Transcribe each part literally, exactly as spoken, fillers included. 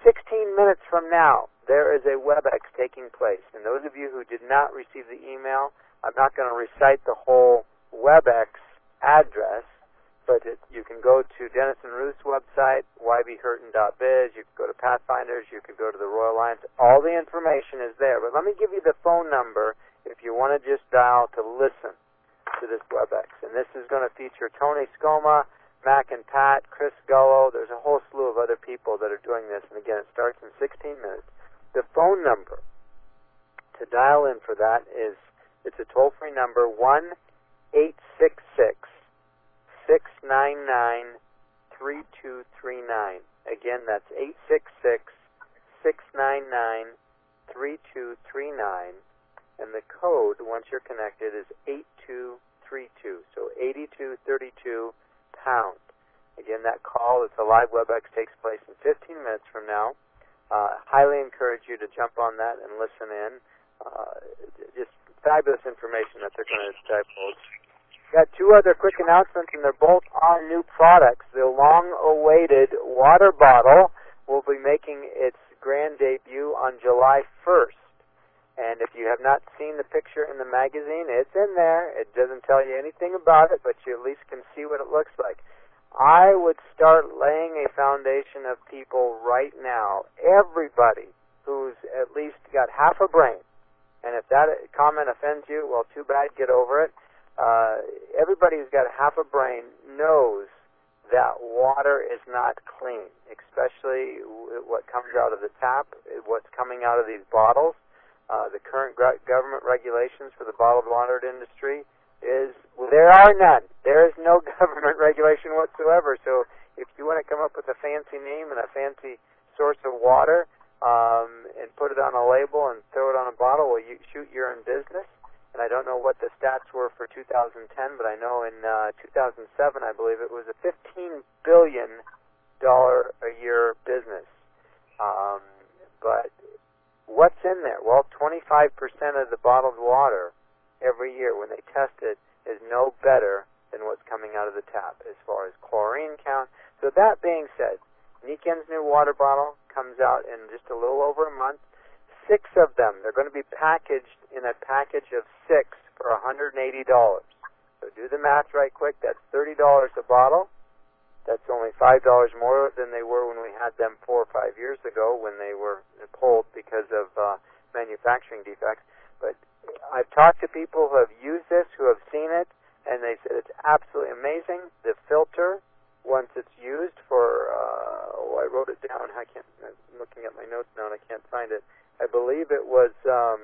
sixteen minutes from now, there is a WebEx taking place. And those of you who did not receive the email, I'm not going to recite the whole WebEx address, but it, you can go to Dennis and Ruth's website, y b hurton dot biz. You can go to Pathfinders. You can go to the Royal Alliance. All the information is there. But let me give you the phone number if you want to just dial to listen to this WebEx. And this is going to feature Tony Scoma, Mac and Pat, Chris Gullo. There's a whole slew of other people that are doing this. And again, it starts in sixteen minutes. The phone number to dial in for that is, it's a toll-free number, one eight six six, six nine nine, three two three nine. Again, that's eight six six, six nine nine, three two three nine. And the code, once you're connected, is eight two three two. So eighty-two thirty-two pound. Again, that call, it's a live WebEx, takes place in fifteen minutes from now. Uh, highly encourage you to jump on that and listen in. Uh, just fabulous information that they're going to divulge. Got two other quick announcements, and they're both on new products. The long-awaited water bottle will be making its grand debut on July first. And if you have not seen the picture in the magazine, it's in there. It doesn't tell you anything about it, but you at least can see what it looks like. I would start laying a foundation of people right now, everybody who's at least got half a brain. And if that comment offends you, well, too bad, get over it. Uh, everybody who's got half a brain knows that water is not clean, especially what comes out of the tap, what's coming out of these bottles. Uh, the current government regulations for the bottled water industry is, well, there are none. There is no government regulation whatsoever. So if you want to come up with a fancy name and a fancy source of water um, and put it on a label and throw it on a bottle, well, you shoot, you're in business. And I don't know what the stats were for two thousand ten, but I know in uh, two thousand seven, I believe, it was a fifteen billion dollars a year business. Um, but what's in there? Well, twenty-five percent of the bottled water every year when they test it is no better than what's coming out of the tap as far as chlorine count. So that being said, Niken's new water bottle comes out in just a little over a month. Six of them. They're going to be packaged in a package of six for one hundred eighty dollars. So do the math right quick. That's thirty dollars a bottle. That's only five dollars more than they were when we had them four or five years ago when they were pulled because of uh, manufacturing defects. But I've talked to people who have used this, who have seen it, and they said it's absolutely amazing. The filter, once it's used for, uh, oh, I wrote it down. I can't, I'm looking at my notes now and I can't find it. I believe it was, um,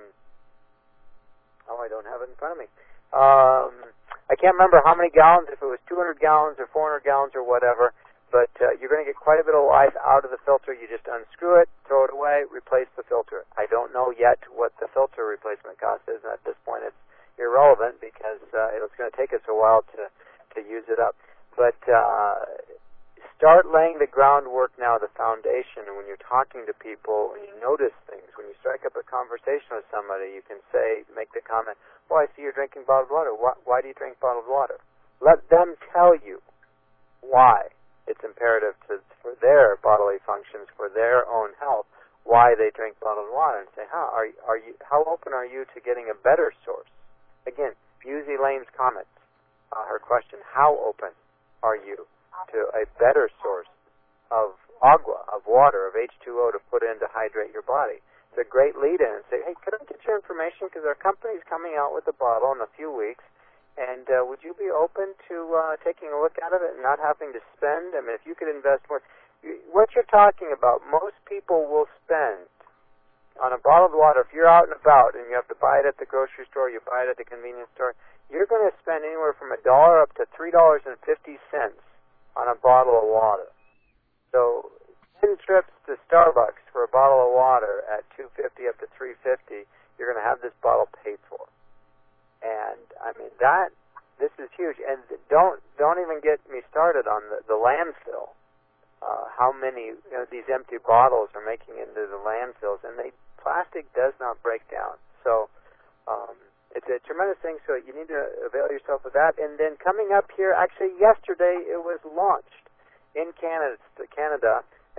oh, I don't have it in front of me. Um, I can't remember how many gallons, if it was two hundred gallons or four hundred gallons or whatever, but uh, you're going to get quite a bit of life out of the filter. You just unscrew it, throw it away, replace the filter. I don't know yet what the filter replacement cost is, and at this point it's irrelevant because uh, it's going to take us a while to, to use it up. But uh, start laying the groundwork now, the foundation, and when you're talking to people, when you notice things, when you strike up a conversation with somebody, you can say, make the comment, well, I see you're drinking bottled water. Why, why do you drink bottled water? Let them tell you why it's imperative to, for their bodily functions, for their own health, why they drink bottled water, and say, how are, are you, how open are you to getting a better source? Again, use Elaine's comments, uh, her question, how open are you to a better source of agua, of water, of H two O to put in to hydrate your body? It's a great lead-in and say, hey, could I get your information? Because our company's coming out with a bottle in a few weeks, and uh, would you be open to uh, taking a look at it and not having to spend? I mean, if you could invest more. What you're talking about, most people will spend on a bottled water. If you're out and about and you have to buy it at the grocery store, you buy it at the convenience store, you're going to spend anywhere from a dollar up to three dollars and fifty cents on a bottle of water. So ten trips to Starbucks for a bottle of water at two fifty up to three fifty, you're going to have this bottle paid for. And I mean that this is huge. And don't don't even get me started on the, the landfill. Uh, how many you know, these empty bottles are making into the landfills, and they plastic does not break down. So um, it's a tremendous thing. So you need to avail yourself of that. And then coming up here, actually yesterday it was launched in Canada, Canada,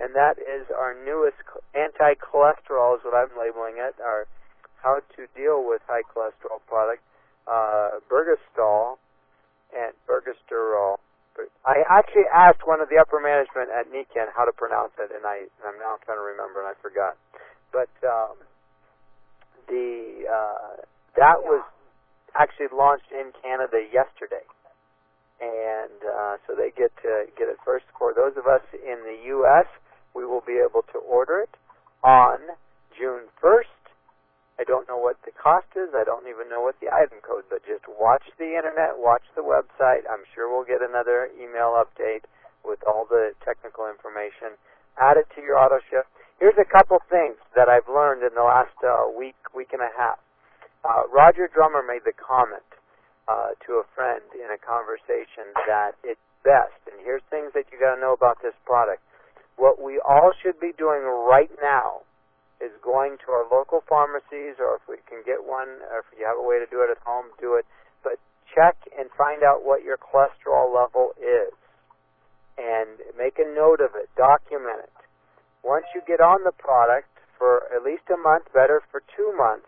and that is our newest anti-cholesterol, is what I'm labeling it, our how to deal with high cholesterol product, uh, Bergestol and Bergesterol. I actually asked one of the upper management at Nikken how to pronounce it, and I, I'm now trying to remember, and I forgot. But um, the uh, that was actually launched in Canada yesterday, and uh, so they get to get it first. For those of us in the U S, we will be able to order it on June first. I don't know what the cost is. I don't even know what the item code, but just watch the internet, watch the website. I'm sure we'll get another email update with all the technical information. Add it to your auto ship. Here's a couple things that I've learned in the last uh, week, week and a half. Uh, Roger Drummer made the comment uh, to a friend in a conversation that it's best, and here's things that you got to know about this product. What we all should be doing right now is going to our local pharmacies, or if we can get one, or if you have a way to do it at home, do it. But check and find out what your cholesterol level is, and make a note of it. Document it. Once you get on the product for at least a month, better for two months,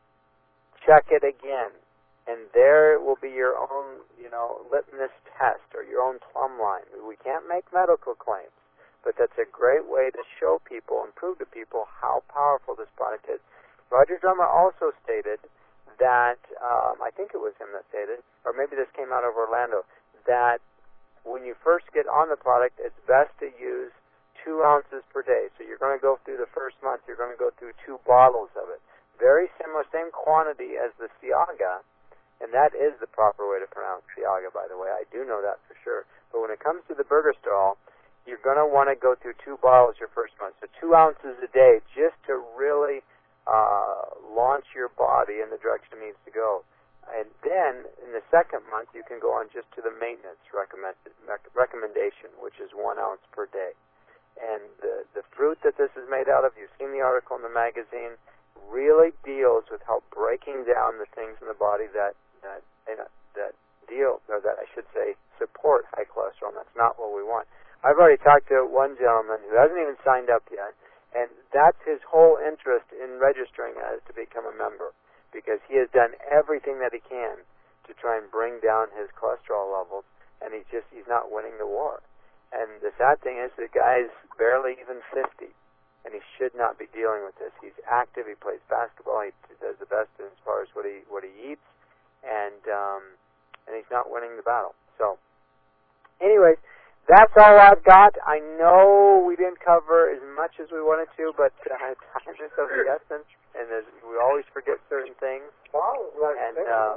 check it again, and there will be your own, you know, litmus test or your own plumb line. We can't make medical claims, but that's a great way to show people and prove to people how powerful this product is. Roger Drummer also stated that, um, I think it was him that stated, or maybe this came out of Orlando, that when you first get on the product, it's best to use two ounces per day. So you're going to go through the first month, you're going to go through two bottles of it. Very similar, same quantity as the Ciaga, and that is the proper way to pronounce Ciaga, by the way. I do know that for sure. But when it comes to the Bergestol, you're going to want to go through two bottles your first month. So two ounces a day just to really uh, launch your body in the direction it needs to go. And then in the second month, you can go on just to the maintenance recommended, rec- recommendation, which is one ounce per day. And the, the fruit that this is made out of, you've seen the article in the magazine, really deals with help breaking down the things in the body that that that deal, or that I should say, support high cholesterol. And that's not what we want. I've already talked to one gentleman who hasn't even signed up yet, and that's his whole interest in registering as to become a member, because he has done everything that he can to try and bring down his cholesterol levels, and he's just he's not winning the war. And the sad thing is the guy's barely even fifty, and he should not be dealing with this. He's active. He plays basketball. He does the best as far as what he what he eats, and um, and he's not winning the battle. So, anyways, that's all I've got. I know we didn't cover as much as we wanted to, but uh, time is of the essence, and we always forget certain things. And uh,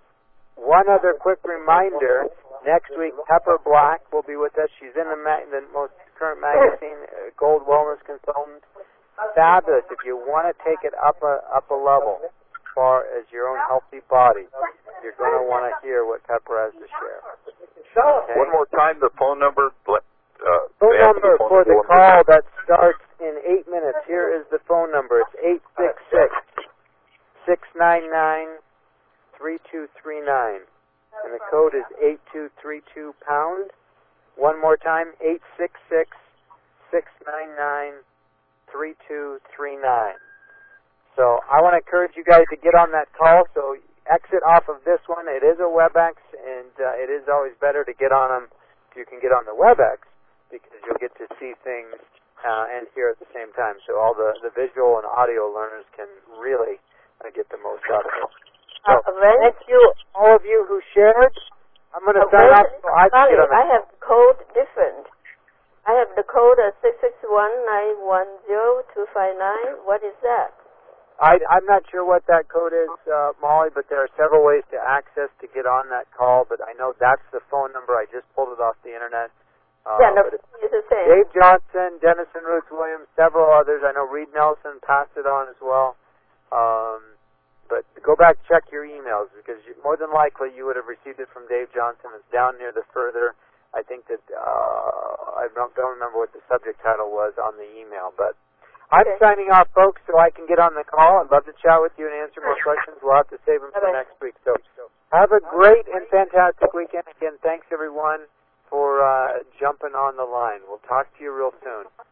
one other quick reminder: next week, Pepper Black will be with us. She's in the, ma- the most current magazine, uh, Gold Wellness Consultant. Fabulous. If you want to take it up a up a level as far as your own healthy body, you're going to want to hear what Pepper has to share. Okay. One more time, the phone number. Uh, phone number the phone for the call that starts in eight minutes. Here is the phone number. It's eight six six, six nine nine, three two three nine. And the code is eight two three two pound. One more time, eight six six, six nine nine, three two three nine. So I want to encourage you guys to get on that call. So exit off of this one. It is a WebEx, and uh, it is always better to get on them if you can get on the WebEx, because you'll get to see things uh, and hear at the same time. So all the, the visual and audio learners can really uh, get the most out of it. So uh, thank you, all of you who shared. I'm going to uh, sign off. So I, sorry, can get on the I have the code different. I have the code uh, six six one, nine one zero, two five nine. What is that? I, I'm not sure what that code is, uh, Molly, but there are several ways to access to get on that call, but I know that's the phone number. I just pulled it off the Internet. Uh, yeah, no, it's the same. Dave Johnson, Dennison Roots Williams, several others. I know Reed Nelson passed it on as well. Um, but go back, check your emails, because you, more than likely you would have received it from Dave Johnson. It's down near the further. I think that, uh, I don't, don't remember what the subject title was on the email, but I'm okay. signing off, folks, so I can get on the call. I'd love to chat with you and answer more questions. We'll have to save them for Bye-bye. next week. So have a great and fantastic weekend. Again, thanks, everyone, for uh, jumping on the line. We'll talk to you real soon.